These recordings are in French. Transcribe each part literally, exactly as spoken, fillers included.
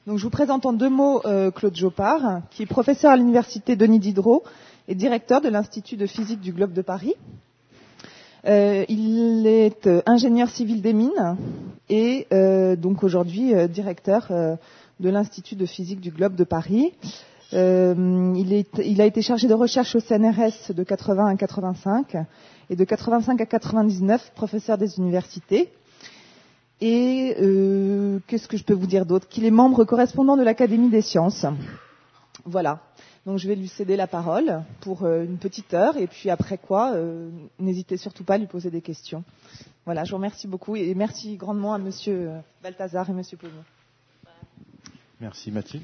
Donc, je vous présente en deux mots euh, Claude Jopard, qui est professeur à l'université Denis Diderot et directeur de l'Institut de physique du Globe de Paris. Euh, il est euh, ingénieur civil des mines et euh, donc aujourd'hui euh, directeur euh, de l'Institut de physique du Globe de Paris. Euh, il, est, il a été chargé de recherche au C N R S de quatre-vingts à quatre-vingt-cinq et de quatre-vingt-cinq à quatre-vingt-dix-neuf professeur des universités. Et euh, qu'est-ce que je peux vous dire d'autre? Qu'il est membre correspondant de l'Académie des sciences. Voilà. Donc je vais lui céder la parole pour euh, une petite heure et puis après quoi, euh, n'hésitez surtout pas à lui poser des questions. Voilà, je vous remercie beaucoup et merci grandement à Monsieur Balthazar et Monsieur Pognon. Merci Mathilde.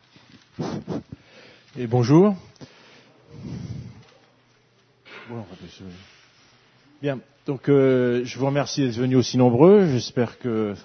Et bonjour. Bon, bien, donc euh, je vous remercie d'être venus aussi nombreux. J'espère que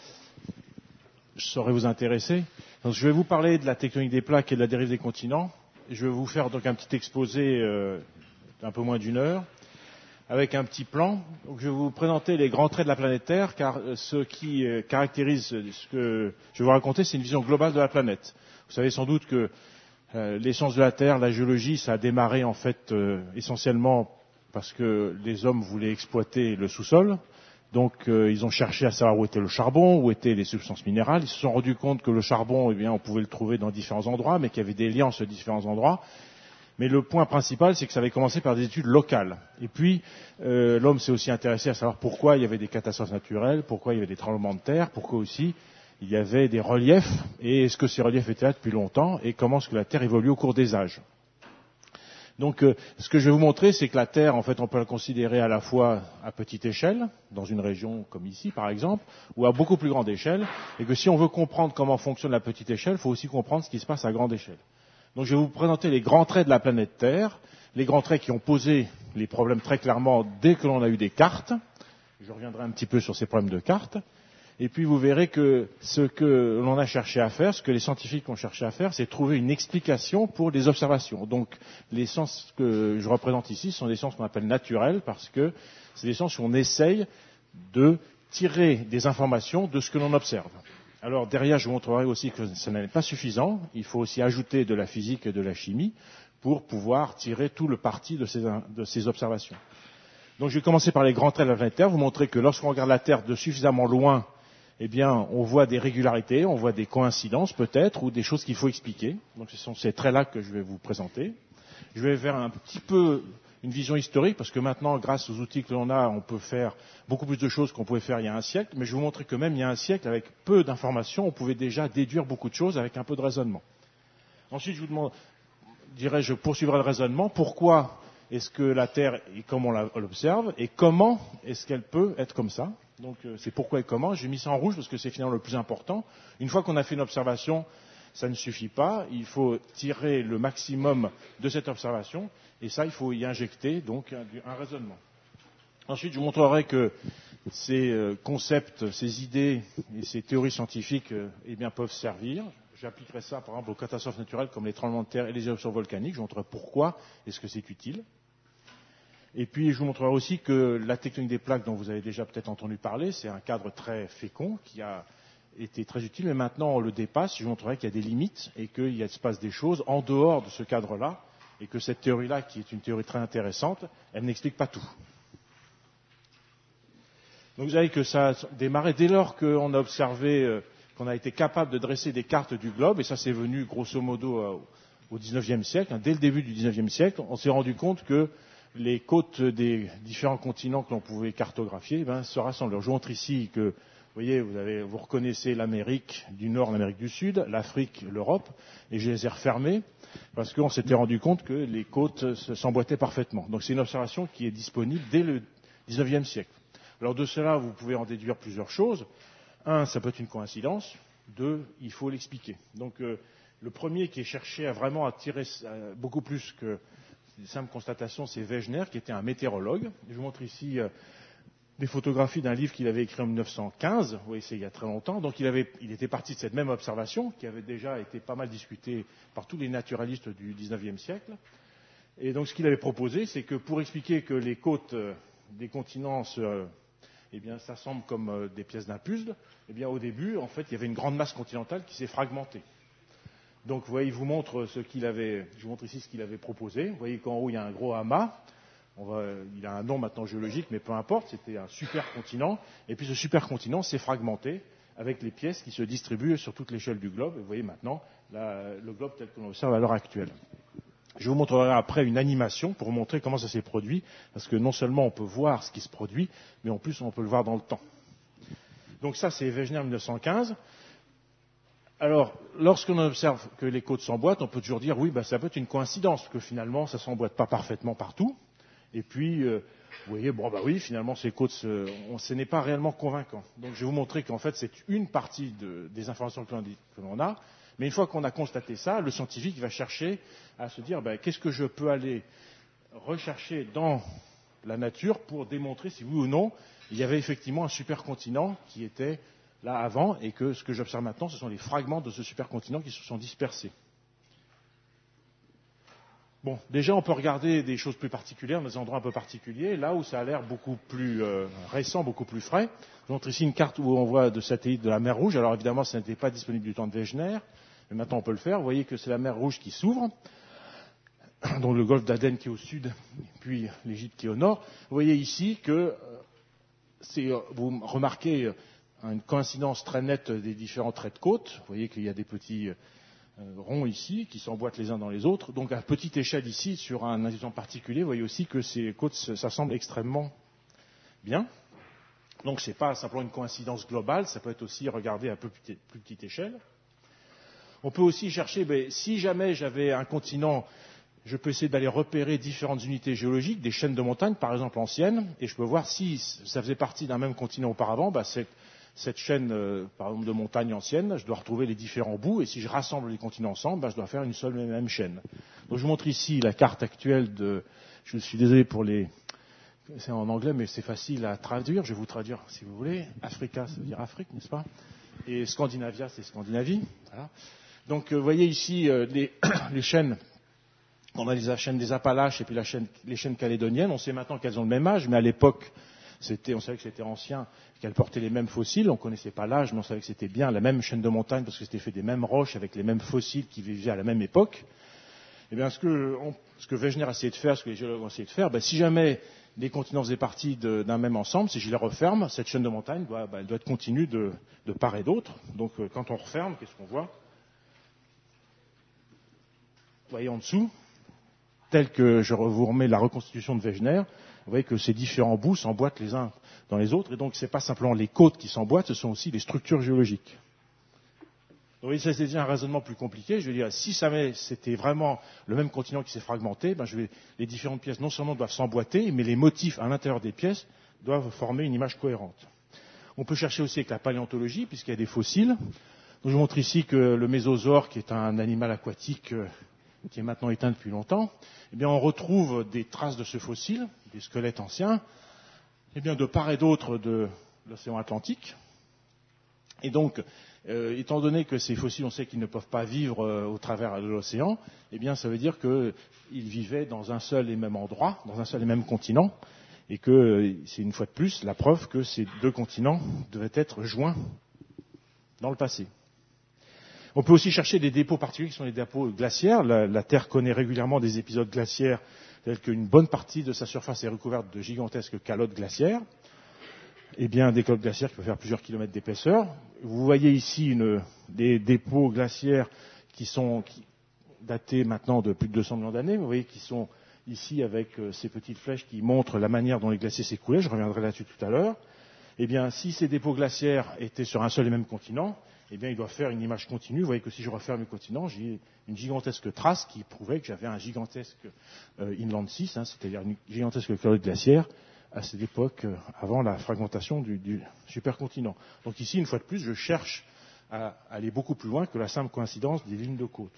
je saurai vous intéresser. Donc, je vais vous parler de la tectonique des plaques et de la dérive des continents. Je vais vous faire donc un petit exposé euh, d'un peu moins d'une heure, avec un petit plan. Donc, je vais vous présenter les grands traits de la planète Terre, car euh, ce qui euh, caractérise ce que je vais vous raconter, c'est une vision globale de la planète. Vous savez sans doute que euh, les sciences de la Terre, la géologie, ça a démarré en fait euh, essentiellement parce que les hommes voulaient exploiter le sous-sol. Donc, euh, ils ont cherché à savoir où était le charbon, où étaient les substances minérales. Ils se sont rendus compte que le charbon, eh bien, on pouvait le trouver dans différents endroits, mais qu'il y avait des liens entre ces différents endroits. Mais le point principal, c'est que ça avait commencé par des études locales. Et puis, euh, l'homme s'est aussi intéressé à savoir pourquoi il y avait des catastrophes naturelles, pourquoi il y avait des tremblements de terre, pourquoi aussi il y avait des reliefs, et est-ce que ces reliefs étaient là depuis longtemps, et comment est-ce que la Terre évolue au cours des âges. Donc, euh, ce que je vais vous montrer, c'est que la Terre, en fait, on peut la considérer à la fois à petite échelle, dans une région comme ici, par exemple, ou à beaucoup plus grande échelle, et que si on veut comprendre comment fonctionne la petite échelle, il faut aussi comprendre ce qui se passe à grande échelle. Donc, je vais vous présenter les grands traits de la planète Terre, les grands traits qui ont posé les problèmes très clairement dès que l'on a eu des cartes. Je reviendrai un petit peu sur ces problèmes de cartes. Et puis vous verrez que ce que l'on a cherché à faire, ce que les scientifiques ont cherché à faire, c'est trouver une explication pour les observations. Donc les sciences que je représente ici sont des sciences qu'on appelle naturelles parce que c'est des sciences où on essaye de tirer des informations de ce que l'on observe. Alors derrière, je vous montrerai aussi que ça n'est pas suffisant. Il faut aussi ajouter de la physique et de la chimie pour pouvoir tirer tout le parti de ces, de ces observations. Donc je vais commencer par les grands traits de la planète Terre, vous montrer que lorsqu'on regarde la Terre de suffisamment loin, eh bien, on voit des régularités, on voit des coïncidences peut-être, ou des choses qu'il faut expliquer. Donc ce sont ces traits-là que je vais vous présenter. Je vais faire un petit peu une vision historique, parce que maintenant, grâce aux outils que l'on a, on peut faire beaucoup plus de choses qu'on pouvait faire il y a un siècle, mais je vais vous montrer que même il y a un siècle, avec peu d'informations, on pouvait déjà déduire beaucoup de choses avec un peu de raisonnement. Ensuite, je vous demande, dirais, je poursuivrai le raisonnement, pourquoi est-ce que la Terre est comme on l'observe, et comment est-ce qu'elle peut être comme ça? Donc euh, c'est pourquoi et comment. J'ai mis ça en rouge parce que c'est finalement le plus important. Une fois qu'on a fait une observation, ça ne suffit pas. Il faut tirer le maximum de cette observation. Et ça, il faut y injecter donc un, un raisonnement. Ensuite, je vous montrerai que ces euh, concepts, ces idées et ces théories scientifiques euh, eh bien, peuvent servir. J'appliquerai ça, par exemple, aux catastrophes naturelles comme les tremblements de terre et les éruptions volcaniques. Je vous montrerai pourquoi est-ce que c'est utile. Et puis, je vous montrerai aussi que la tectonique des plaques, dont vous avez déjà peut-être entendu parler, c'est un cadre très fécond qui a été très utile, mais maintenant on le dépasse. Je vous montrerai qu'il y a des limites et qu'il se passe des choses en dehors de ce cadre-là, et que cette théorie-là, qui est une théorie très intéressante, elle n'explique pas tout. Donc vous savez que ça a démarré dès lors qu'on a observé, euh, qu'on a été capable de dresser des cartes du globe, et ça c'est venu grosso modo euh, au dix-neuvième siècle, hein, dès le début du dix-neuvième siècle, on s'est rendu compte que les côtes des différents continents que l'on pouvait cartographier eh bien, se rassemblent. Je vous montre ici que, vous voyez, vous, avez, vous reconnaissez l'Amérique du Nord, l'Amérique du Sud, l'Afrique, l'Europe, et je les ai refermées parce qu'on s'était rendu compte que les côtes s'emboîtaient parfaitement. Donc c'est une observation qui est disponible dès le dix-neuvième siècle. Alors de cela, vous pouvez en déduire plusieurs choses. Un, ça peut être une coïncidence. Deux, il faut l'expliquer. Donc euh, le premier qui est cherché à vraiment à tirer euh, beaucoup plus que des simples constatations, c'est Wegener, qui était un météorologue. Je vous montre ici euh, des photographies d'un livre qu'il avait écrit en mille neuf cent quinze. Vous voyez, c'est il y a très longtemps. Donc il, avait, il était parti de cette même observation, qui avait déjà été pas mal discutée par tous les naturalistes du dix-neuvième siècle. Et donc ce qu'il avait proposé, c'est que pour expliquer que les côtes euh, des continents se, euh, eh bien, ça semble comme euh, des pièces d'un puzzle. Eh bien, au début, en fait, il y avait une grande masse continentale qui s'est fragmentée. Donc, vous voyez, il vous montre ce qu'il avait, je vous montre ici ce qu'il avait proposé. Vous voyez qu'en haut, il y a un gros amas. On va, il a un nom maintenant géologique, mais peu importe, c'était un supercontinent. Et puis ce supercontinent s'est fragmenté avec les pièces qui se distribuent sur toute l'échelle du globe. Et vous voyez maintenant la, le globe tel que l'on observe à l'heure actuelle. Je vous montrerai après une animation pour vous montrer comment ça s'est produit, parce que non seulement on peut voir ce qui se produit, mais en plus on peut le voir dans le temps. Donc ça, c'est Wegener mille neuf cent quinze. Alors, lorsqu'on observe que les côtes s'emboîtent, on peut toujours dire, oui, ben, ça peut être une coïncidence, que finalement, ça ne s'emboîte pas parfaitement partout. Et puis, euh, vous voyez, bon, bah oui, finalement, ces côtes, ce, on, ce n'est pas réellement convaincant. Donc, je vais vous montrer qu'en fait, c'est une partie de, des informations que l'on, que l'on a. Mais une fois qu'on a constaté ça, le scientifique va chercher à se dire, ben, qu'est-ce que je peux aller rechercher dans la nature pour démontrer si oui ou non, il y avait effectivement un supercontinent qui était là avant, et que ce que j'observe maintenant, ce sont les fragments de ce supercontinent qui se sont dispersés. Bon, déjà, on peut regarder des choses plus particulières, dans des endroits un peu particuliers, là où ça a l'air beaucoup plus euh, récent, beaucoup plus frais. Je vous montre ici une carte où on voit de satellites de la mer Rouge. Alors évidemment, ça n'était pas disponible du temps de Wegener, mais maintenant on peut le faire. Vous voyez que c'est la mer Rouge qui s'ouvre, donc le golfe d'Aden qui est au sud, puis l'Égypte qui est au nord. Vous voyez ici que c'est, vous remarquez une coïncidence très nette des différents traits de côte. Vous voyez qu'il y a des petits euh, ronds ici qui s'emboîtent les uns dans les autres. Donc à petite échelle ici, sur un exemple particulier, vous voyez aussi que ces côtes s'assemblent extrêmement bien. Donc ce n'est pas simplement une coïncidence globale, ça peut être aussi regardé à peu plus, plus petite échelle. On peut aussi chercher, ben, si jamais j'avais un continent, je peux essayer d'aller repérer différentes unités géologiques, des chaînes de montagnes par exemple anciennes, et je peux voir si ça faisait partie d'un même continent auparavant, ben, cette, cette chaîne euh, par exemple de montagnes anciennes, je dois retrouver les différents bouts, et si je rassemble les continents ensemble, ben, je dois faire une seule et même chaîne. Donc je vous montre ici la carte actuelle de, je suis désolé pour les, c'est en anglais mais c'est facile à traduire, je vais vous traduire si vous voulez. Africa, ça veut dire Afrique, n'est-ce pas? Et Scandinavia, c'est Scandinavie. Voilà. Donc vous voyez ici euh, les, les chaînes. On a la chaîne des Appalaches et puis la chaîne, les chaînes calédoniennes. On sait maintenant qu'elles ont le même âge, mais à l'époque, c'était, on savait que c'était ancien, qu'elles portaient les mêmes fossiles. On ne connaissait pas l'âge, mais on savait que c'était bien la même chaîne de montagne parce que c'était fait des mêmes roches avec les mêmes fossiles qui vivaient à la même époque. Eh bien, ce que, on, ce que Wegener a essayé de faire, ce que les géologues ont essayé de faire, ben, si jamais les continents faisaient partie de, d'un même ensemble, si je les referme, cette chaîne de montagne doit, ben, elle doit être continue de, de part et d'autre. Donc, euh, quand on referme, qu'est-ce qu'on voit? Vous voyez en dessous, tel que je vous remets la reconstitution de Wegener, vous voyez que ces différents bouts s'emboîtent les uns dans les autres, et donc ce n'est pas simplement les côtes qui s'emboîtent, ce sont aussi les structures géologiques. Donc, vous voyez, ça c'est déjà un raisonnement plus compliqué. Je veux dire, si ça c'était vraiment le même continent qui s'est fragmenté, ben je vais, les différentes pièces non seulement doivent s'emboîter, mais les motifs à l'intérieur des pièces doivent former une image cohérente. On peut chercher aussi avec la paléontologie, puisqu'il y a des fossiles. Donc, je vous montre ici que le mésosaure, qui est un animal aquatique euh, qui est maintenant éteint depuis longtemps, eh bien, on retrouve des traces de ce fossile, des squelettes anciens, eh bien, de part et d'autre de l'océan Atlantique. Et donc, euh, étant donné que ces fossiles, on sait qu'ils ne peuvent pas vivre euh, au travers de l'océan, eh bien, ça veut dire qu'ils vivaient dans un seul et même endroit, dans un seul et même continent, et que euh, c'est une fois de plus la preuve que ces deux continents devaient être joints dans le passé. On peut aussi chercher des dépôts particuliers qui sont les dépôts glaciaires. La, la Terre connaît régulièrement des épisodes glaciaires tels qu'une bonne partie de sa surface est recouverte de gigantesques calottes glaciaires. Eh bien, des calottes glaciaires qui peuvent faire plusieurs kilomètres d'épaisseur. Vous voyez ici une, des dépôts glaciaires qui sont qui, datés maintenant de plus de deux cents millions d'années. Vous voyez qu'ils sont ici avec euh, ces petites flèches qui montrent la manière dont les glaciers s'écoulaient. Je reviendrai là-dessus tout à l'heure. Eh bien, si ces dépôts glaciaires étaient sur un seul et même continent, eh bien, il doit faire une image continue. Vous voyez que si je referme le continent, j'ai une gigantesque trace qui prouvait que j'avais un gigantesque euh, inland sea, hein, c'est-à-dire une gigantesque calotte glaciaire à cette époque, euh, avant la fragmentation du, du supercontinent. Donc ici, une fois de plus, je cherche à aller beaucoup plus loin que la simple coïncidence des lignes de côte.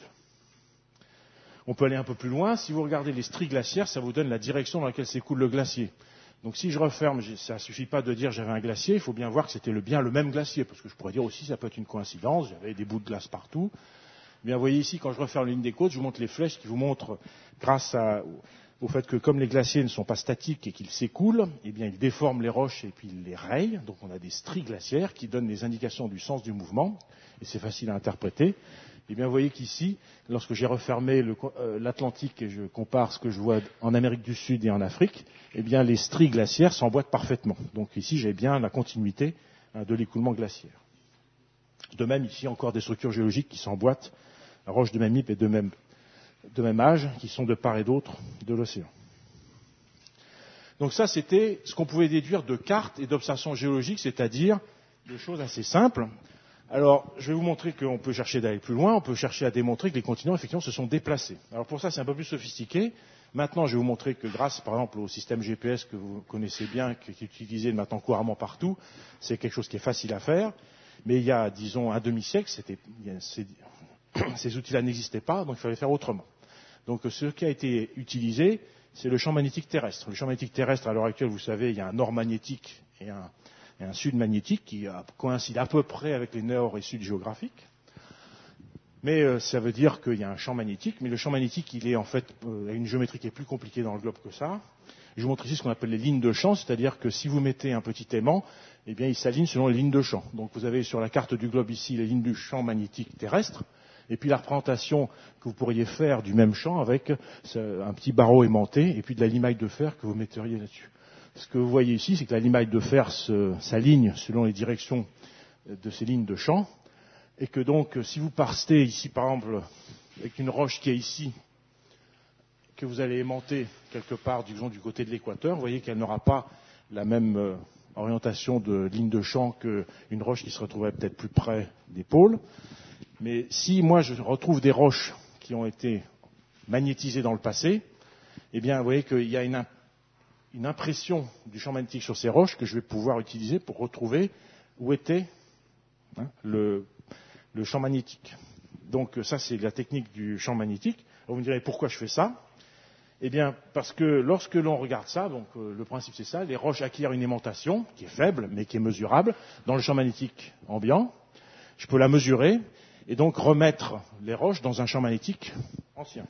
On peut aller un peu plus loin. Si vous regardez les stries glaciaires, ça vous donne la direction dans laquelle s'écoule le glacier. Donc si je referme, ça ne suffit pas de dire j'avais un glacier, il faut bien voir que c'était le, bien le même glacier, parce que je pourrais dire aussi ça peut être une coïncidence, j'avais des bouts de glace partout. Bien, vous voyez ici, quand je referme la ligne des côtes, je vous montre les flèches qui vous montrent, grâce à, au fait que comme les glaciers ne sont pas statiques et qu'ils s'écoulent, eh bien ils déforment les roches et puis ils les rayent. Donc on a des stries glaciaires qui donnent des indications du sens du mouvement, et c'est facile à interpréter. Eh bien vous voyez qu'ici, lorsque j'ai refermé le, euh, l'Atlantique et je compare ce que je vois en Amérique du Sud et en Afrique, eh bien les stries glaciaires s'emboîtent parfaitement. Donc ici j'ai bien la continuité hein, de l'écoulement glaciaire. De même ici encore des structures géologiques qui s'emboîtent, la roche de même type et de même de même âge, qui sont de part et d'autre de l'océan. Donc ça, c'était ce qu'on pouvait déduire de cartes et d'observations géologiques, c'est-à-dire de choses assez simples. Alors, je vais vous montrer qu'on peut chercher d'aller plus loin, on peut chercher à démontrer que les continents, effectivement, se sont déplacés. Alors pour ça, c'est un peu plus sophistiqué. Maintenant, je vais vous montrer que grâce, par exemple, au système G P S que vous connaissez bien, qui est utilisé maintenant couramment partout, c'est quelque chose qui est facile à faire. Mais il y a, disons, un demi-siècle, c'était, ces, ces outils-là n'existaient pas, donc il fallait faire autrement. Donc ce qui a été utilisé, c'est le champ magnétique terrestre. Le champ magnétique terrestre, à l'heure actuelle, vous savez, il y a un nord magnétique et un, et un sud magnétique qui coïncident à peu près avec les nord et sud géographiques. Mais euh, ça veut dire qu'il y a un champ magnétique, mais le champ magnétique, il est en fait euh, a une géométrie qui est plus compliquée dans le globe que ça. Je vous montre ici ce qu'on appelle les lignes de champ, c'est-à-dire que si vous mettez un petit aimant, eh bien, il s'aligne selon les lignes de champ. Donc vous avez sur la carte du globe ici les lignes du champ magnétique terrestre. Et puis la représentation que vous pourriez faire du même champ avec un petit barreau aimanté et puis de la limaille de fer que vous metteriez là-dessus. Ce que vous voyez ici, c'est que la limaille de fer se, s'aligne selon les directions de ces lignes de champ et que donc si vous partez ici par exemple avec une roche qui est ici, que vous allez aimanter quelque part disons, du côté de l'équateur, vous voyez qu'elle n'aura pas la même orientation de ligne de champ qu'une roche qui se retrouverait peut-être plus près des pôles. Mais si moi je retrouve des roches qui ont été magnétisées dans le passé, eh bien vous voyez qu'il y a une, une impression du champ magnétique sur ces roches que je vais pouvoir utiliser pour retrouver où était hein, le, le champ magnétique. Donc ça c'est la technique du champ magnétique. Alors, vous me direz pourquoi je fais ça ? Eh bien parce que lorsque l'on regarde ça, donc euh, le principe c'est ça, les roches acquièrent une aimantation qui est faible mais qui est mesurable dans le champ magnétique ambiant. Je peux la mesurer et donc remettre les roches dans un champ magnétique ancien.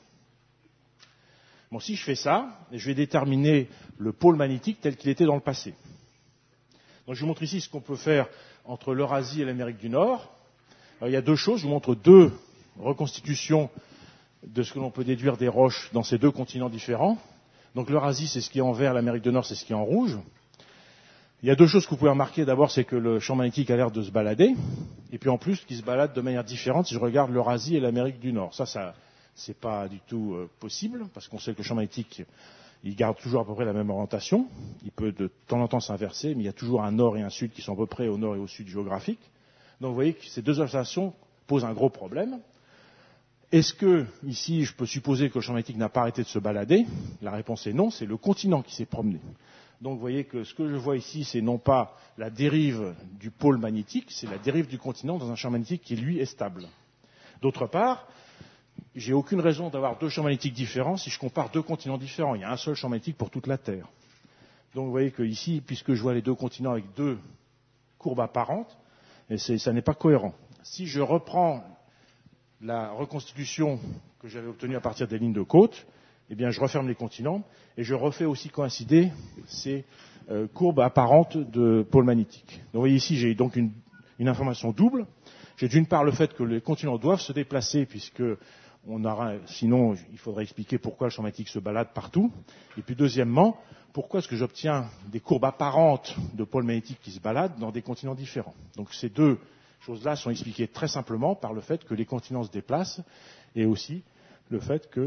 Bon, si je fais ça, je vais déterminer le pôle magnétique tel qu'il était dans le passé. Donc je vous montre ici ce qu'on peut faire entre l'Eurasie et l'Amérique du Nord. Alors, il y a deux choses, je vous montre deux reconstitutions de ce que l'on peut déduire des roches dans ces deux continents différents. Donc l'Eurasie, c'est ce qui est en vert, l'Amérique du Nord, c'est ce qui est en rouge. Il y a deux choses que vous pouvez remarquer. D'abord, c'est que le champ magnétique a l'air de se balader. Et puis en plus, qu'il se balade de manière différente si je regarde l'Eurasie et l'Amérique du Nord. Ça, ça c'est pas du tout euh, possible, parce qu'on sait que le champ magnétique, il garde toujours à peu près la même orientation. Il peut de temps en temps s'inverser, mais il y a toujours un nord et un sud qui sont à peu près au nord et au sud géographique. Donc vous voyez que ces deux observations posent un gros problème. Est-ce que, ici, je peux supposer que le champ magnétique n'a pas arrêté de se balader ? La réponse est non, c'est le continent qui s'est promené. Donc vous voyez que ce que je vois ici, c'est non pas la dérive du pôle magnétique, c'est la dérive du continent dans un champ magnétique qui, lui, est stable. D'autre part, j'ai aucune raison d'avoir deux champs magnétiques différents si je compare deux continents différents. Il y a un seul champ magnétique pour toute la Terre. Donc vous voyez que ici, puisque je vois les deux continents avec deux courbes apparentes, et c'est, ça n'est pas cohérent. Si je reprends la reconstitution que j'avais obtenue à partir des lignes de côte, eh bien, je referme les continents et je refais aussi coïncider ces euh, courbes apparentes de pôle magnétique. Donc, vous voyez ici, j'ai donc une, une information double. J'ai d'une part le fait que les continents doivent se déplacer, puisque on aura, sinon il faudrait expliquer pourquoi le champ magnétique se balade partout. Et puis deuxièmement, pourquoi est-ce que j'obtiens des courbes apparentes de pôle magnétique qui se baladent dans des continents différents. Donc ces deux choses-là sont expliquées très simplement par le fait que les continents se déplacent et aussi le fait que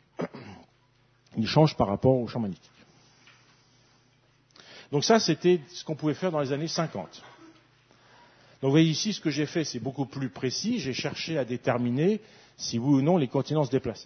il change par rapport au champ magnétique. Donc ça, c'était ce qu'on pouvait faire dans les années cinquante. Donc vous voyez ici, ce que j'ai fait, c'est beaucoup plus précis. J'ai cherché à déterminer si oui ou non les continents se déplaçaient.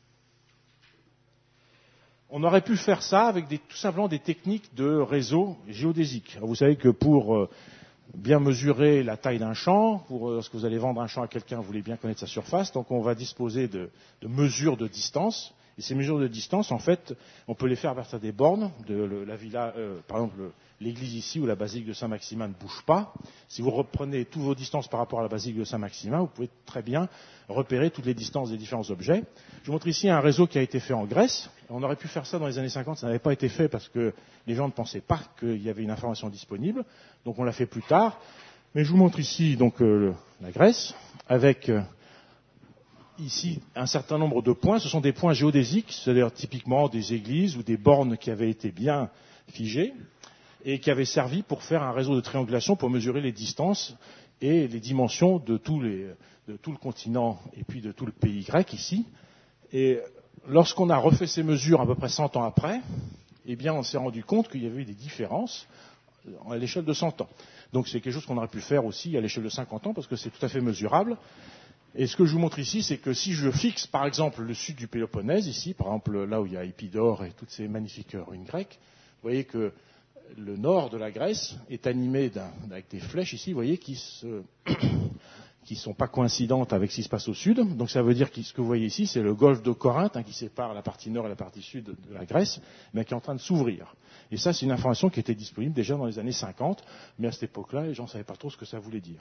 On aurait pu faire ça avec des, tout simplement des techniques de réseau géodésique. Alors vous savez que pour euh, bien mesurer la taille d'un champ, pour euh, lorsque vous allez vendre un champ à quelqu'un, vous voulez bien connaître sa surface, donc on va disposer de, de mesures de distance. Et ces mesures de distance, en fait, on peut les faire à partir des bornes. De le, la villa, euh, par exemple, le, l'église ici ou la basilique de Saint-Maximin ne bouge pas. Si vous reprenez toutes vos distances par rapport à la basilique de Saint-Maximin, vous pouvez très bien repérer toutes les distances des différents objets. Je vous montre ici un réseau qui a été fait en Grèce. On aurait pu faire ça dans les années cinquante, ça n'avait pas été fait parce que les gens ne pensaient pas qu'il y avait une information disponible. Donc on l'a fait plus tard. Mais je vous montre ici donc euh, la Grèce avec euh, ici un certain nombre de points. Ce sont des points géodésiques, c'est-à-dire typiquement des églises ou des bornes qui avaient été bien figées et qui avaient servi pour faire un réseau de triangulation pour mesurer les distances et les dimensions de, tous les, de tout le continent et puis de tout le pays grec ici. Et lorsqu'on a refait ces mesures à peu près cent ans après, eh bien on s'est rendu compte qu'il y avait eu des différences à l'échelle de cent ans. Donc c'est quelque chose qu'on aurait pu faire aussi à l'échelle de cinquante ans parce que c'est tout à fait mesurable. Et ce que je vous montre ici, c'est que si je fixe par exemple le sud du Péloponnèse, ici, par exemple là où il y a Épidore et toutes ces magnifiques ruines grecques, vous voyez que le nord de la Grèce est animé d'un, avec des flèches ici, vous voyez, qui se, qui sont pas coïncidentes avec ce qui se passe au sud. Donc ça veut dire que ce que vous voyez ici, c'est le golfe de Corinthe, hein, qui sépare la partie nord et la partie sud de la Grèce, mais qui est en train de s'ouvrir. Et ça, c'est une information qui était disponible déjà dans les années cinquante, mais à cette époque-là, les gens ne savaient pas trop ce que ça voulait dire.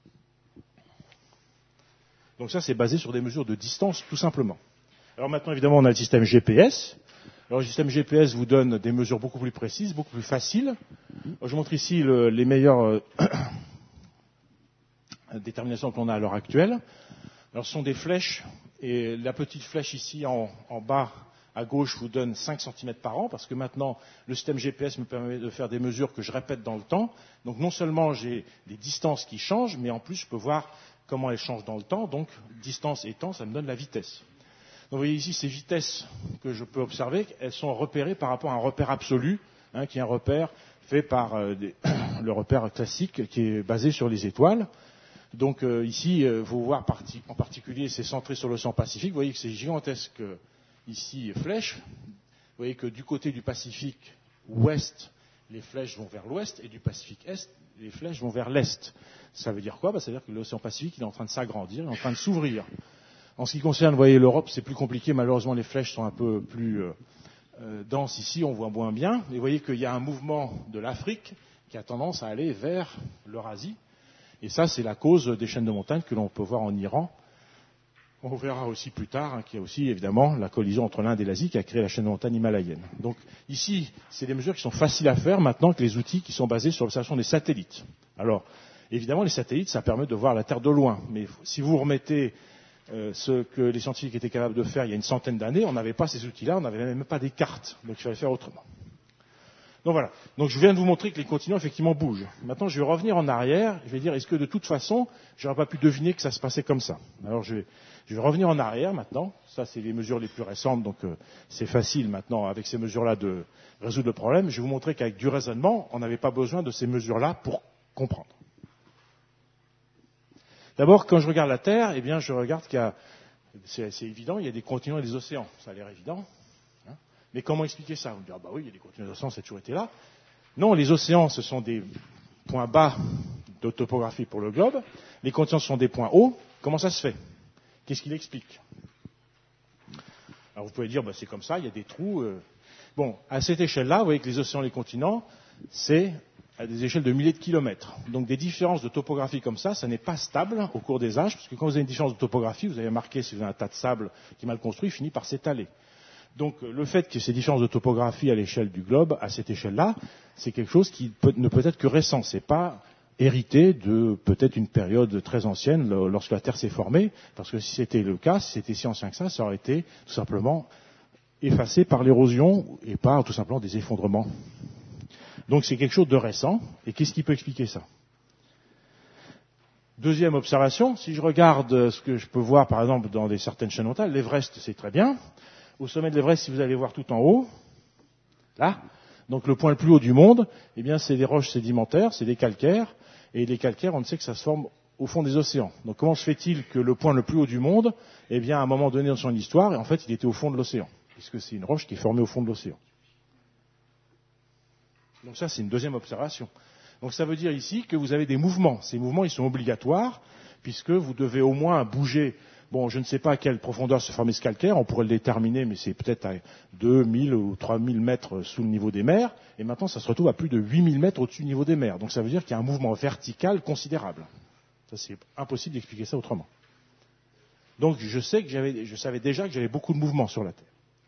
Donc ça, c'est basé sur des mesures de distance, tout simplement. Alors maintenant, évidemment, on a le système G P S. Alors le système G P S vous donne des mesures beaucoup plus précises, beaucoup plus faciles. Alors, je vous montre ici le, les meilleures euh, déterminations qu'on a à l'heure actuelle. Alors ce sont des flèches, et la petite flèche ici en, en bas à gauche vous donne cinq centimètres par an, parce que maintenant le système G P S me permet de faire des mesures que je répète dans le temps. Donc non seulement j'ai des distances qui changent, mais en plus je peux voir comment elles changent dans le temps. Donc distance et temps, ça me donne la vitesse. Donc vous voyez ici ces vitesses que je peux observer, elles sont repérées par rapport à un repère absolu, hein, qui est un repère fait par euh, des, le repère classique qui est basé sur les étoiles. Donc euh, ici, euh, vous voyez parti, en particulier, c'est centré sur l'océan Pacifique. Vous voyez que c'est gigantesque euh, ici, flèche. Vous voyez que du côté du Pacifique ouest, les flèches vont vers l'ouest, et du Pacifique est, les flèches vont vers l'est. Ça veut dire quoi? Bah, ça veut dire que l'océan Pacifique il est en train de s'agrandir, il est en train de s'ouvrir. En ce qui concerne, vous voyez, l'Europe, c'est plus compliqué. Malheureusement, les flèches sont un peu plus euh, euh, denses ici, on voit moins bien. Et vous voyez qu'il y a un mouvement de l'Afrique qui a tendance à aller vers l'Eurasie. Et ça, c'est la cause des chaînes de montagnes que l'on peut voir en Iran. On verra aussi plus tard hein, qu'il y a aussi, évidemment, la collision entre l'Inde et l'Asie qui a créé la chaîne de montagnes himalayenne. Donc ici, c'est des mesures qui sont faciles à faire maintenant que les outils qui sont basés sur l'observation des satellites. Alors, évidemment, les satellites, ça permet de voir la Terre de loin. Mais si vous remettez Euh, ce que les scientifiques étaient capables de faire il y a une centaine d'années, on n'avait pas ces outils-là, on n'avait même pas des cartes, donc il fallait faire autrement. Donc voilà, donc je viens de vous montrer que les continents effectivement bougent. Maintenant je vais revenir en arrière, je vais dire est-ce que de toute façon, j'aurais pas pu deviner que ça se passait comme ça. Alors je vais, je vais revenir en arrière maintenant, ça c'est les mesures les plus récentes, donc euh, c'est facile maintenant avec ces mesures-là de résoudre le problème. Je vais vous montrer qu'avec du raisonnement, on n'avait pas besoin de ces mesures-là pour comprendre. D'abord, quand je regarde la Terre, eh bien, je regarde qu'il y a, c'est, c'est évident, il y a des continents et des océans. Ça a l'air évident. Hein. Mais comment expliquer ça? On me dit, ah bah oui, il y a des continents et des océans, ça a toujours été là. Non, les océans, ce sont des points bas de topographie pour le globe. Les continents, ce sont des points hauts. Comment ça se fait? Qu'est-ce qu'il explique? Alors, vous pouvez dire, bah, c'est comme ça, il y a des trous. Euh... Bon, à cette échelle-là, vous voyez que les océans et les continents, c'est à des échelles de milliers de kilomètres. Donc des différences de topographie comme ça, ça n'est pas stable au cours des âges, parce que quand vous avez une différence de topographie, vous avez remarqué, si vous avez un tas de sable qui est mal construit, il finit par s'étaler. Donc le fait qu'il y ait ces différences de topographie à l'échelle du globe, à cette échelle-là, c'est quelque chose qui peut, ne peut être que récent. C'est pas hérité de peut-être une période très ancienne, lorsque la Terre s'est formée, parce que si c'était le cas, si c'était si ancien que ça, ça aurait été tout simplement effacé par l'érosion et par tout simplement des effondrements. Donc c'est quelque chose de récent. Et qu'est-ce qui peut expliquer ça? Deuxième observation, si je regarde ce que je peux voir par exemple dans des certaines chaînes montagnes, l'Everest c'est très bien. Au sommet de l'Everest, si vous allez voir tout en haut, là, donc le point le plus haut du monde, eh bien c'est des roches sédimentaires, c'est des calcaires. Et les calcaires, on sait que ça se forme au fond des océans. Donc comment se fait-il que le point le plus haut du monde, eh bien à un moment donné dans son histoire, en fait il était au fond de l'océan, puisque c'est une roche qui est formée au fond de l'océan. Donc ça, c'est une deuxième observation. Donc ça veut dire ici que vous avez des mouvements. Ces mouvements, ils sont obligatoires, puisque vous devez au moins bouger Bon, je ne sais pas à quelle profondeur se formait ce calcaire, on pourrait le déterminer, mais c'est peut-être à deux mille ou trois mille mètres sous le niveau des mers, et maintenant ça se retrouve à plus de huit mille mètres au-dessus du niveau des mers. Donc ça veut dire qu'il y a un mouvement vertical considérable. Ça, c'est impossible d'expliquer ça autrement. Donc je sais que j'avais, je savais déjà que j'avais beaucoup de mouvements sur la Terre.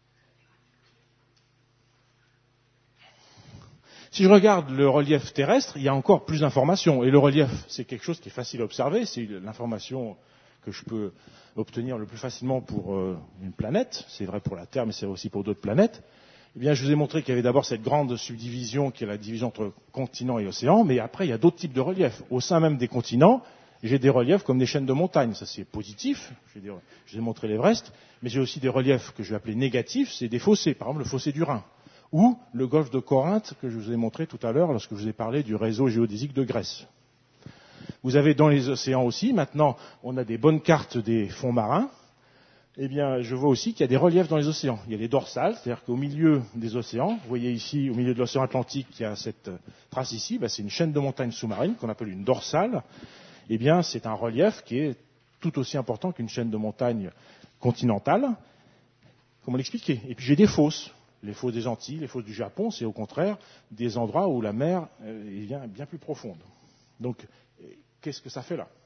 Si je regarde le relief terrestre, il y a encore plus d'informations. Et le relief, c'est quelque chose qui est facile à observer, c'est l'information que je peux obtenir le plus facilement pour euh, une planète. C'est vrai pour la Terre, mais c'est vrai aussi pour d'autres planètes. Eh bien, je vous ai montré qu'il y avait d'abord cette grande subdivision qui est la division entre continent et océan, mais après, il y a d'autres types de reliefs. Au sein même des continents, j'ai des reliefs comme des chaînes de montagnes. Ça, c'est positif. Je vais, dire, je vais montrer l'Everest. Mais j'ai aussi des reliefs que je vais appeler négatifs. C'est des fossés. Par exemple, le fossé du Rhin. Ou le golfe de Corinthe que je vous ai montré tout à l'heure lorsque je vous ai parlé du réseau géodésique de Grèce. Vous avez dans les océans aussi, maintenant, on a des bonnes cartes des fonds marins. Eh bien, je vois aussi qu'il y a des reliefs dans les océans. Il y a les dorsales, c'est-à-dire qu'au milieu des océans, vous voyez ici, au milieu de l'océan Atlantique, il y a cette trace ici, ben, c'est une chaîne de montagnes sous-marines qu'on appelle une dorsale. Eh bien, c'est un relief qui est tout aussi important qu'une chaîne de montagnes continentale. Comment l'expliquer? Et puis j'ai des fosses. Les fosses des Antilles, les fosses du Japon, c'est au contraire des endroits où la mer est bien, bien plus profonde. Donc, qu'est-ce que ça fait là?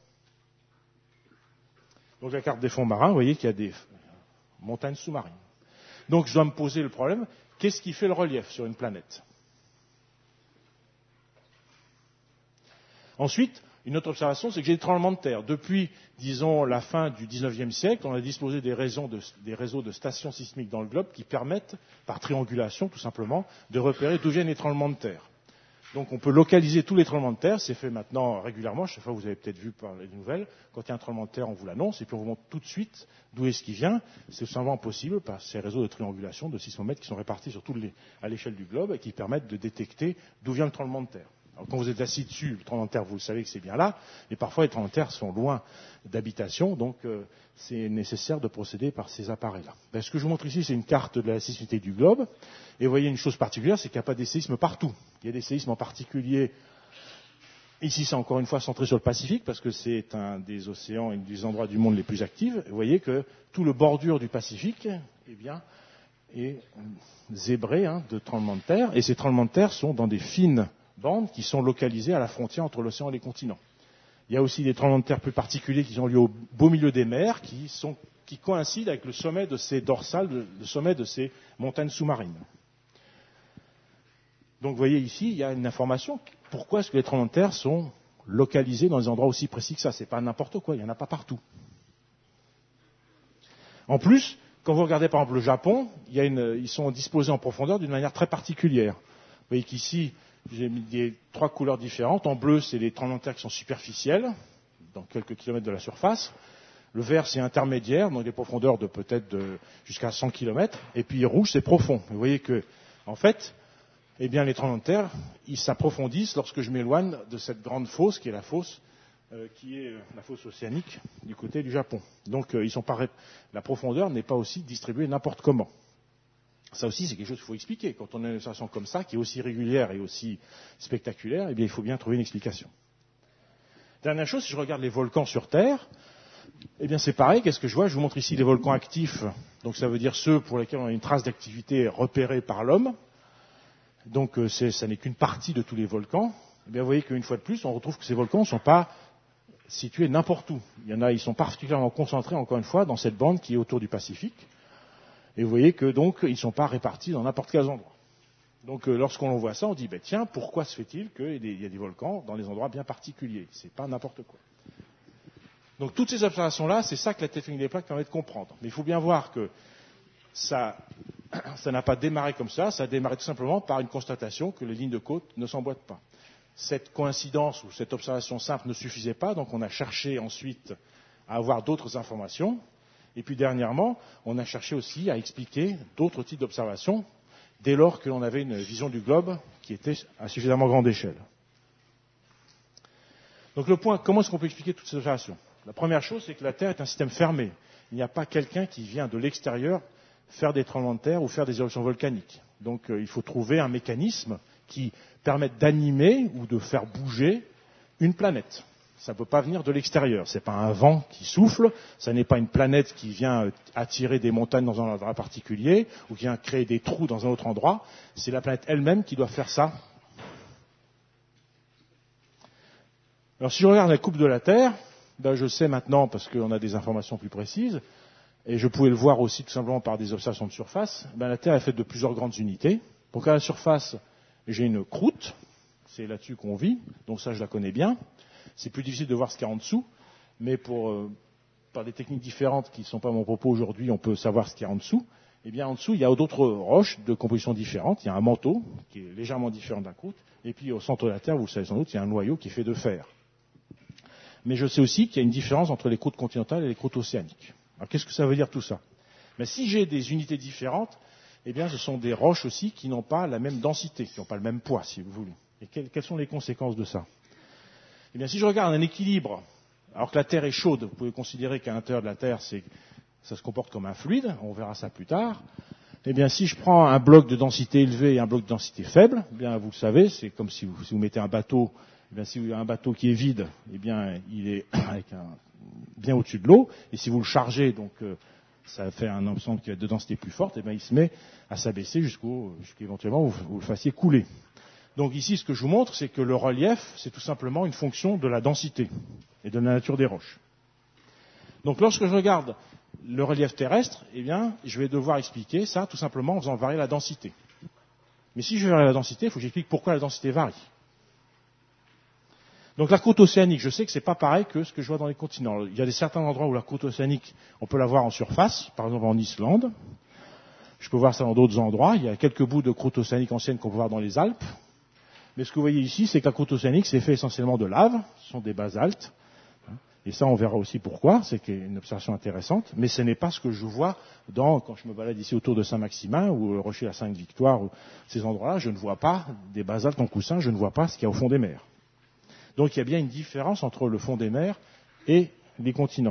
Donc la carte des fonds marins, vous voyez qu'il y a des montagnes sous-marines. Donc je dois me poser le problème, qu'est-ce qui fait le relief sur une planète? Ensuite, une autre observation, c'est que j'ai des tremblements de terre. Depuis, disons, la fin du dix-neuvième siècle, on a disposé des réseaux, de, des réseaux de stations sismiques dans le globe qui permettent, par triangulation tout simplement, de repérer d'où viennent les tremblements de terre. Donc on peut localiser tous les tremblements de terre, c'est fait maintenant régulièrement, chaque fois vous avez peut-être vu par les nouvelles, quand il y a un tremblement de terre on vous l'annonce et puis on vous montre tout de suite d'où est-ce qu'il vient. C'est tout simplement possible par ces réseaux de triangulation de sismomètres qui sont répartis sur tous les, à l'échelle du globe et qui permettent de détecter d'où vient le tremblement de terre. Alors, quand vous êtes assis dessus, le tremblement de terre, vous savez que c'est bien là, mais parfois les tremblements de terre sont loin d'habitation, donc euh, c'est nécessaire de procéder par ces appareils-là. Ben, ce que je vous montre ici, c'est une carte de la sismicité du globe, et vous voyez une chose particulière, c'est qu'il n'y a pas des séismes partout. Il y a des séismes en particulier, ici c'est encore une fois centré sur le Pacifique, parce que c'est un des océans et des endroits du monde les plus actifs. Vous voyez que tout le bordure du Pacifique, eh bien, est zébré hein, de tremblements de terre, et ces tremblements de terre sont dans des fines bandes qui sont localisées à la frontière entre l'océan et les continents. Il y a aussi des tremblements de terre plus particuliers qui ont lieu au beau milieu des mers, qui, sont, qui coïncident avec le sommet de ces dorsales, le sommet de ces montagnes sous-marines. Donc vous voyez ici, il y a une information. Pourquoi est-ce que les tremblements de terre sont localisés dans des endroits aussi précis que ça? C'est pas n'importe quoi, il n'y en a pas partout. En plus, quand vous regardez par exemple le Japon, il y a une, ils sont disposés en profondeur d'une manière très particulière. Vous voyez qu'ici, j'ai mis des, trois couleurs différentes. En bleu, c'est les tremblements de terre qui sont superficiels, dans quelques kilomètres de la surface. Le vert, c'est intermédiaire, donc des profondeurs de peut-être de, jusqu'à cent kilomètres. Et puis rouge, c'est profond. Vous voyez que, en fait, eh bien, les tremblements de terre, ils s'approfondissent lorsque je m'éloigne de cette grande fosse, qui est la fosse, euh, qui est la fosse océanique du côté du Japon. Donc, euh, ils sont pas, la profondeur n'est pas aussi distribuée n'importe comment. Ça aussi, c'est quelque chose qu'il faut expliquer. Quand on a une observation comme ça, qui est aussi régulière et aussi spectaculaire, eh bien, il faut bien trouver une explication. Dernière chose, si je regarde les volcans sur Terre, eh bien, c'est pareil. Qu'est-ce que je vois? Je vous montre ici les volcans actifs. Donc, ça veut dire ceux pour lesquels on a une trace d'activité repérée par l'homme. Donc, euh, c'est, ça n'est qu'une partie de tous les volcans. Eh bien, vous voyez qu'une fois de plus, on retrouve que ces volcans ne sont pas situés n'importe où. Il y en a, ils sont particulièrement concentrés, encore une fois, dans cette bande qui est autour du Pacifique. Et vous voyez que donc ils ne sont pas répartis dans n'importe quel endroit. Donc euh, lorsqu'on voit ça, on dit ben, tiens, pourquoi se fait-il qu'il y a des volcans dans des endroits bien particuliers? C'est pas n'importe quoi. Donc toutes ces observations-là, c'est ça que la tectonique des plaques permet de comprendre. Mais il faut bien voir que ça, ça n'a pas démarré comme ça, ça a démarré tout simplement par une constatation que les lignes de côte ne s'emboîtent pas. Cette coïncidence ou cette observation simple ne suffisait pas, donc on a cherché ensuite à avoir d'autres informations. Et puis dernièrement, on a cherché aussi à expliquer d'autres types d'observations dès lors que l'on avait une vision du globe qui était à suffisamment grande échelle. Donc le point, comment est-ce qu'on peut expliquer toutes ces observations? La première chose, c'est que la Terre est un système fermé. Il n'y a pas quelqu'un qui vient de l'extérieur faire des tremblements de terre ou faire des éruptions volcaniques. Donc euh, il faut trouver un mécanisme qui permette d'animer ou de faire bouger une planète. Ça ne peut pas venir de l'extérieur. Ce n'est pas un vent qui souffle, ça n'est pas une planète qui vient attirer des montagnes dans un endroit particulier ou qui vient créer des trous dans un autre endroit. C'est la planète elle-même qui doit faire ça. Alors si je regarde la coupe de la Terre, ben je sais maintenant, parce qu'on a des informations plus précises, et je pouvais le voir aussi tout simplement par des observations de surface, ben la Terre est faite de plusieurs grandes unités. Donc à la surface, j'ai une croûte, c'est là-dessus qu'on vit, donc ça je la connais bien. C'est plus difficile de voir ce qu'il y a en dessous, mais pour, euh, par des techniques différentes qui ne sont pas mon propos aujourd'hui, on peut savoir ce qu'il y a en dessous. Eh bien, en dessous, il y a d'autres roches de composition différente. Il y a un manteau qui est légèrement différent de la croûte. Et puis, au centre de la Terre, vous le savez sans doute, il y a un noyau qui est fait de fer. Mais je sais aussi qu'il y a une différence entre les croûtes continentales et les croûtes océaniques. Alors, qu'est-ce que ça veut dire tout ça? Mais si j'ai des unités différentes, eh bien, ce sont des roches aussi qui n'ont pas la même densité, qui n'ont pas le même poids, si vous voulez. Et quelles, quelles sont les conséquences de ça? Eh bien, si je regarde un équilibre, alors que la Terre est chaude, vous pouvez considérer qu'à l'intérieur de la Terre, c'est, ça se comporte comme un fluide, on verra ça plus tard. Eh bien, si je prends un bloc de densité élevée et un bloc de densité faible, eh bien, vous le savez, c'est comme si vous, si vous mettez un bateau, eh bien, si vous avez un bateau qui est vide, eh bien, il est avec un, bien au-dessus de l'eau, et si vous le chargez, donc, euh, ça fait un ensemble qui a de densité plus forte, eh bien, il se met à s'abaisser jusqu'au, jusqu'éventuellement vous, vous le fassiez couler. Donc ici, ce que je vous montre, c'est que le relief, c'est tout simplement une fonction de la densité et de la nature des roches. Donc lorsque je regarde le relief terrestre, eh bien, je vais devoir expliquer ça tout simplement en faisant varier la densité. Mais si je veux varier la densité, il faut que j'explique pourquoi la densité varie. Donc la croûte océanique, je sais que c'est pas pareil que ce que je vois dans les continents. Il y a des certains endroits où la croûte océanique, on peut la voir en surface, par exemple en Islande. Je peux voir ça dans d'autres endroits. Il y a quelques bouts de croûte océanique ancienne qu'on peut voir dans les Alpes. Mais ce que vous voyez ici, c'est que la croûte océanique, c'est fait essentiellement de lave, ce sont des basaltes. Et ça, on verra aussi pourquoi, c'est une observation intéressante. Mais ce n'est pas ce que je vois dans, quand je me balade ici autour de Saint-Maximin, ou le rocher à Sainte-Victoire, ou ces endroits-là, je ne vois pas des basaltes en coussin, je ne vois pas ce qu'il y a au fond des mers. Donc il y a bien une différence entre le fond des mers et les continents.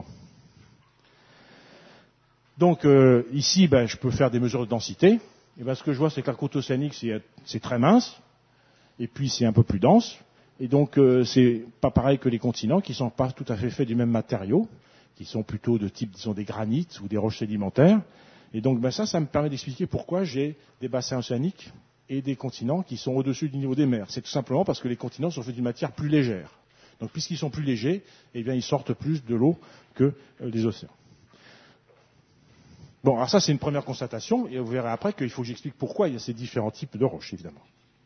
Donc euh, ici, ben, je peux faire des mesures de densité. Et ben, ce que je vois, c'est que la croûte océanique, c'est, c'est très mince. Et puis c'est un peu plus dense, et donc euh, c'est pas pareil que les continents qui sont pas tout à fait faits du même matériau, qui sont plutôt de type, disons, des granites ou des roches sédimentaires. Et donc ben ça, ça me permet d'expliquer pourquoi j'ai des bassins océaniques et des continents qui sont au-dessus du niveau des mers. C'est tout simplement parce que les continents sont faits d'une matière plus légère. Donc puisqu'ils sont plus légers, eh bien ils sortent plus de l'eau que euh, les océans. Bon, alors ça c'est une première constatation, et vous verrez après qu'il faut que j'explique pourquoi il y a ces différents types de roches, évidemment.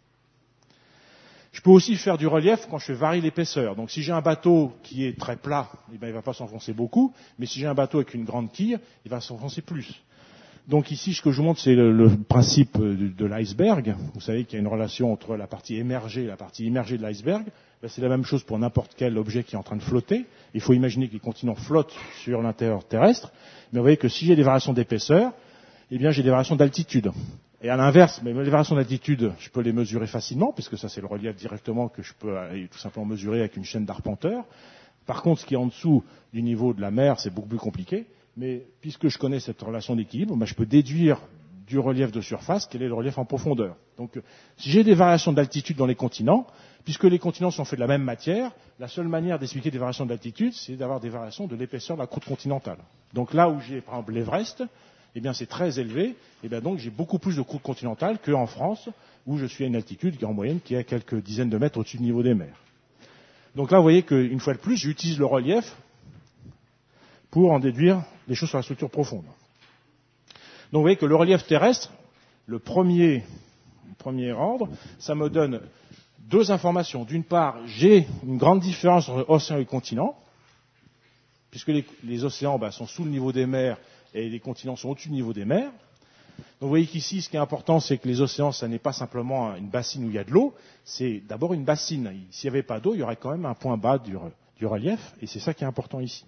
Je peux aussi faire du relief quand je varie l'épaisseur. Donc si j'ai un bateau qui est très plat, eh bien, il ne va pas s'enfoncer beaucoup, mais si j'ai un bateau avec une grande quille, il va s'enfoncer plus. Donc ici, ce que je vous montre, c'est le, le principe de, de l'iceberg. Vous savez qu'il y a une relation entre la partie émergée et la partie immergée de l'iceberg. Ben, c'est la même chose pour n'importe quel objet qui est en train de flotter. Il faut imaginer que les continents flottent sur l'intérieur terrestre. Mais vous voyez que si j'ai des variations d'épaisseur, eh bien j'ai des variations d'altitude. Et à l'inverse, mais les variations d'altitude, je peux les mesurer facilement, puisque ça c'est le relief directement que je peux aller tout simplement mesurer avec une chaîne d'arpenteur. Par contre, ce qui est en dessous du niveau de la mer, c'est beaucoup plus compliqué. Mais puisque je connais cette relation d'équilibre, ben, je peux déduire du relief de surface quel est le relief en profondeur. Donc, si j'ai des variations d'altitude dans les continents, puisque les continents sont faits de la même matière, la seule manière d'expliquer des variations d'altitude, c'est d'avoir des variations de l'épaisseur de la croûte continentale. Donc là où j'ai, par exemple, l'Everest, eh bien c'est très élevé, et bien donc j'ai beaucoup plus de croûte continentale qu'en France, où je suis à une altitude qui est en moyenne qui est à quelques dizaines de mètres au-dessus du niveau des mers. Donc là, vous voyez qu'une fois de plus, j'utilise le relief pour en déduire des choses sur la structure profonde. Donc vous voyez que le relief terrestre, le premier, le premier ordre, ça me donne deux informations. D'une part, j'ai une grande différence entre océan et continent, puisque les, les océans ben, sont sous le niveau des mers et les continents sont au-dessus du niveau des mers. Donc vous voyez qu'ici, ce qui est important, c'est que les océans, ça n'est pas simplement une bassine où il y a de l'eau, c'est d'abord une bassine. S'il n'y avait pas d'eau, il y aurait quand même un point bas du, du relief, et c'est ça qui est important ici.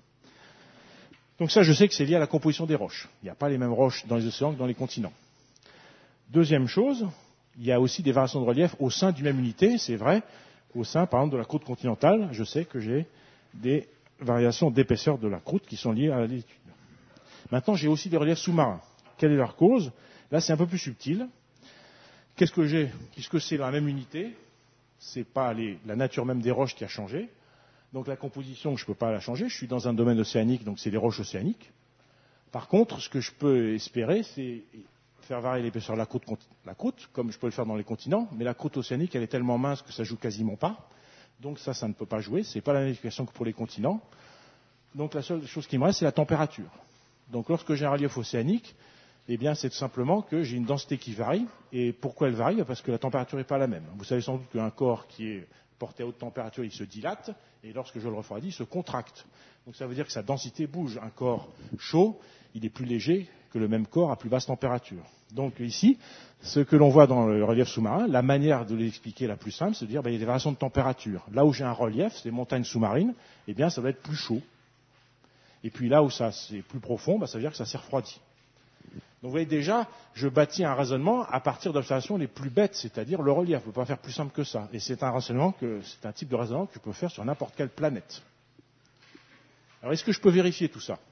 Donc ça, je sais que c'est lié à la composition des roches. Il n'y a pas les mêmes roches dans les océans que dans les continents. Deuxième chose, il y a aussi des variations de relief au sein d'une même unité, c'est vrai. Au sein, par exemple, de la croûte continentale, je sais que j'ai des variations d'épaisseur de la croûte qui sont liées à la latitude. Maintenant, j'ai aussi des reliefs sous-marins. Quelle est leur cause? Là, c'est un peu plus subtil. Qu'est-ce que j'ai? Puisque c'est la même unité, c'est pas les, la nature même des roches qui a changé. Donc la composition, je ne peux pas la changer. Je suis dans un domaine océanique, donc c'est des roches océaniques. Par contre, ce que je peux espérer, c'est faire varier l'épaisseur de la côte, la côte, comme je peux le faire dans les continents. Mais la côte océanique, elle est tellement mince que ça joue quasiment pas. Donc ça, ça ne peut pas jouer. C'est pas la même explication que pour les continents. Donc la seule chose qui me reste, c'est la température. Donc lorsque j'ai un relief océanique, eh bien, c'est tout simplement que j'ai une densité qui varie. Et pourquoi elle varie? Parce que la température n'est pas la même. Vous savez sans doute qu'un corps qui est porté à haute température, il se dilate, et lorsque je le refroidis, il se contracte. Donc ça veut dire que sa densité bouge. Un corps chaud, il est plus léger que le même corps à plus basse température. Donc ici, ce que l'on voit dans le relief sous-marin, la manière de l'expliquer la plus simple, c'est de dire ben, il y a des variations de température. Là où j'ai un relief, c'est des montagnes sous-marines, eh bien ça va être plus chaud. Et puis là où ça c'est plus profond, ben, ça veut dire que ça s'est refroidi. Donc vous voyez déjà, je bâtis un raisonnement à partir d'observations les plus bêtes, c'est-à-dire le relief. Je ne peux pas faire plus simple que ça. Et c'est un raisonnement que, c'est un type de raisonnement que je peux faire sur n'importe quelle planète. Alors est-ce que je peux vérifier tout ça?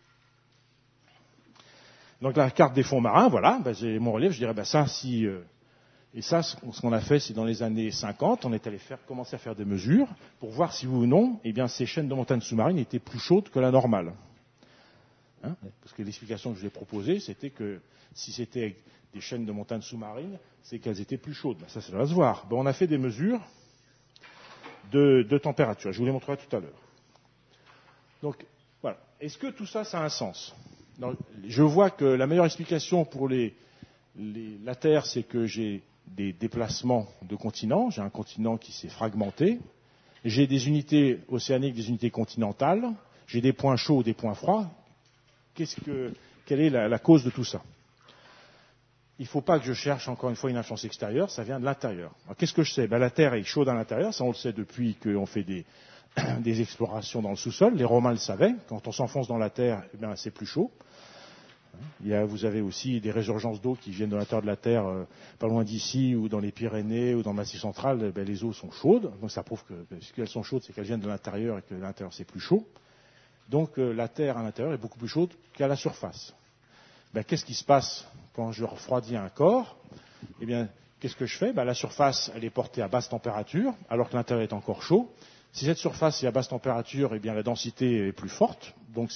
Donc la carte des fonds marins, voilà, ben, j'ai mon relief, je dirais ben ça, si euh, et ça, ce qu'on a fait, c'est dans les années cinquante, on est allé faire, commencer à faire des mesures pour voir si oui ou non, eh bien ces chaînes de montagnes sous-marines étaient plus chaudes que la normale. Hein, parce que l'explication que je vous ai proposée, c'était que si c'était des chaînes de montagnes sous-marines, c'est qu'elles étaient plus chaudes. Ben, ça, ça va se voir. Ben, on a fait des mesures de, de température. Je vous les montrerai tout à l'heure. Donc, voilà. Est-ce que tout ça, ça a un sens? Donc, je vois que la meilleure explication pour les, les, la Terre, c'est que j'ai des déplacements de continents. J'ai un continent qui s'est fragmenté. J'ai des unités océaniques, des unités continentales. J'ai des points chauds, des points froids. Qu'est-ce que, quelle est la, la cause de tout ça? Il ne faut pas que je cherche encore une fois une influence extérieure, ça vient de l'intérieur. Alors, qu'est-ce que je sais? Ben, la Terre est chaude à l'intérieur, ça on le sait depuis qu'on fait des, des explorations dans le sous-sol. Les Romains le savaient, quand on s'enfonce dans la Terre, eh bien, c'est plus chaud. Il y a, vous avez aussi des résurgences d'eau qui viennent de l'intérieur de la Terre, euh, pas loin d'ici, ou dans les Pyrénées, ou dans le Massif central, eh bien, les eaux sont chaudes. Donc ça prouve que, puisqu'elles sont chaudes, c'est qu'elles viennent de l'intérieur et que l'intérieur c'est plus chaud. Donc euh, la Terre à l'intérieur est beaucoup plus chaude qu'à la surface. Ben, qu'est-ce qui se passe quand je refroidis un corps? Eh bien, qu'est-ce que je fais? Ben, la surface, elle est portée à basse température, alors que l'intérieur est encore chaud. Si cette surface est à basse température, eh bien, la densité est plus forte. Donc